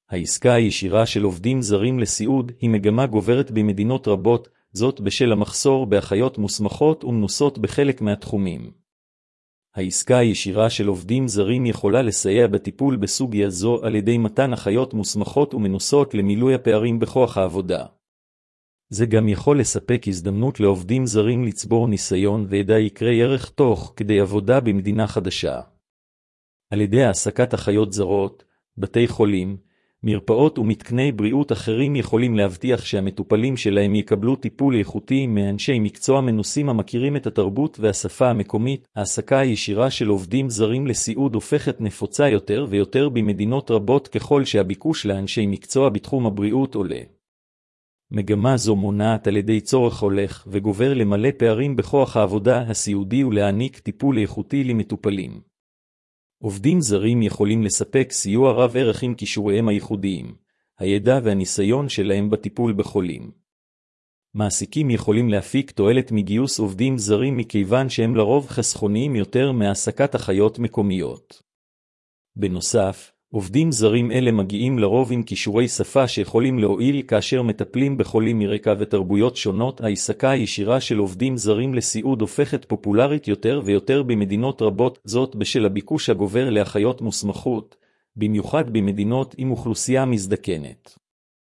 העסקה הישירה של עובדים זרים לסיעוד היא מגמה גוברת במדינות רבות, זאת בשל המחסור באחיות מוסמכות ומנוסות בחלק מהתחומים. העסקה הישירה של עובדים זרים יכולה לסייע בטיפול בסוגיה זו על ידי מתן אחיות מוסמכות ומנוסות למילוי הפערים בכוח העבודה. זה גם יכול לספק הזדמנות לעובדים זרים לצבור ניסיון וידע יקרי ערך תוך כדי עבודה במדינה חדשה. על ידי העסקת אחיות זרות, בתי חולים, מרפאות ומתקני בריאות אחרים יכולים להבטיח שהמטופלים שלהם יקבלו טיפול איכותי מאנשי מקצוע מנוסים המכירים את התרבות והשפה המקומית. העסקה הישירה של עובדים זרים לסיעוד הופכת נפוצה יותר ויותר במדינות רבות ככל שהביקוש לאנשי מקצוע בתחום הבריאות עולה. מגמה זו מונעת על ידי צורך הולך וגובר למלא פערים בכוח העבודה הסיעודי ולהעניק טיפול איכותי למטופלים. עובדים זרים יכולים לספק סיוע רב ערך עם כישוריהם הייחודיים, הידע והניסיון שלהם בטיפול בחולים. מעסיקים יכולים להפיק תועלת מגיוס עובדים זרים מכיוון שהם לרוב חסכוניים יותר מהעסקת אחיות מקומיות. בנוסף, עובדים זרים אלה מגיעים לרוב עם כישורי שפה שיכולים להועיל כאשר מטפלים בחולים מרקע ותרבויות שונות. העסקה הישירה של עובדים זרים לסיעוד הופכת פופולרית יותר ויותר במדינות רבות, זאת בשל הביקוש הגובר לאחיות מוסמכות, במיוחד במדינות עם אוכלוסייה מזדקנת.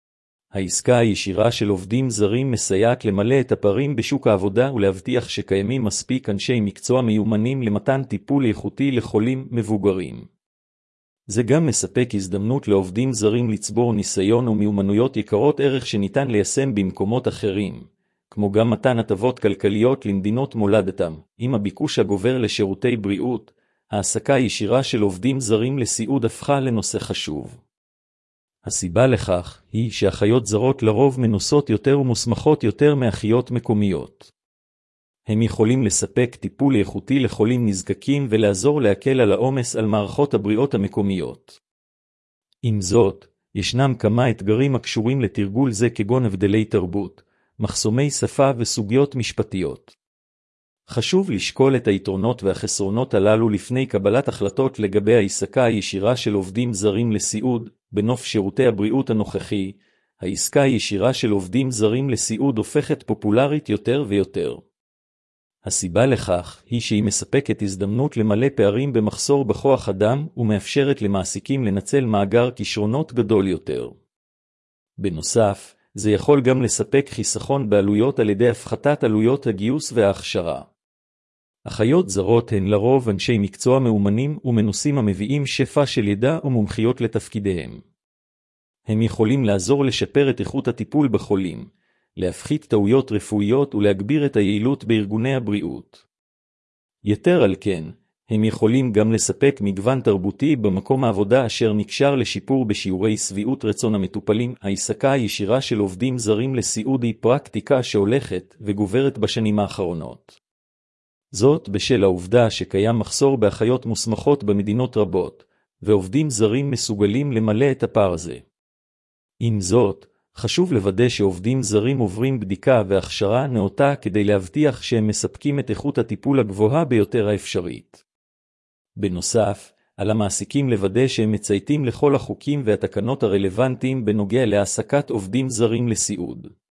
העסקה הישירה של עובדים זרים מסייעת למלא את הפערים בשוק העבודה ולהבטיח שקיימים מספיק אנשי מקצוע מיומנים למתן טיפול איכותי לחולים מבוגרים. זה גם מספק הזדמנות לעובדים זרים לצבור ניסיון ומיומנויות יקרות ערך שניתן ליישם במקומות אחרים, כמו גם מתן הטבות כלכליות למדינות מולדתם. עם הביקוש הגובר לשירותי בריאות, העסקה הישירה של עובדים זרים לסיעוד הפכה לנושא חשוב. הסיבה לכך היא שאחיות זרות לרוב מנוסות יותר ומוסמכות יותר מאחיות מקומיות. הם יכולים לספק טיפול איכותי לחולים נזקקים ולעזור להקל על העומס על מערכות הבריאות המקומיות. עם זאת, ישנם כמה אתגרים הקשורים לתרגול זה כגון הבדלי תרבות, מחסומי שפה וסוגיות משפטיות. חשוב לשקול את היתרונות והחסרונות הללו לפני קבלת החלטות לגבי העסקה הישירה של עובדים זרים לסיעוד. בנוף שירותי הבריאות הנוכחי, העסקה הישירה של עובדים זרים לסיעוד הופכת פופולרית יותר ויותר. הסיבה לכך היא שהיא מספקת הזדמנות למלא פערים במחסור בכוח אדם ומאפשרת למעסיקים לנצל מאגר כישרונות גדול יותר. בנוסף, זה יכול גם לספק חיסכון בעלויות על ידי הפחתת עלויות הגיוס וההכשרה. אחיות זרות הן לרוב אנשי מקצוע מאומנים ומנוסים המביאים שפע של ידע ומומחיות לתפקידיהם. הם יכולים לעזור לשפר את איכות הטיפול בחולים, להפחית טעויות רפואיות ולהגביר את היעילות בארגוני הבריאות. יתר על כן, הם יכולים גם לספק מגוון תרבותי במקום העבודה אשר נקשר לשיפור בשיעורי שביעות רצון המטופלים. העסקה הישירה של עובדים זרים לסיעוד היא פרקטיקה שהולכת וגוברת בשנים האחרונות. זאת בשל העובדה שקיים מחסור באחיות מוסמכות במדינות רבות, ועובדים זרים מסוגלים למלא את הפער הזה. עם זאת, חשוב לוודא שעובדים זרים עוברים בדיקה והכשרה נאותה כדי להבטיח שהם מספקים את איכות הטיפול הגבוהה ביותר האפשרית. בנוסף, על המעסיקים לוודא שהם מצייתים לכל החוקים והתקנות הרלוונטיים בנוגע להעסקת עובדים זרים לסיעוד.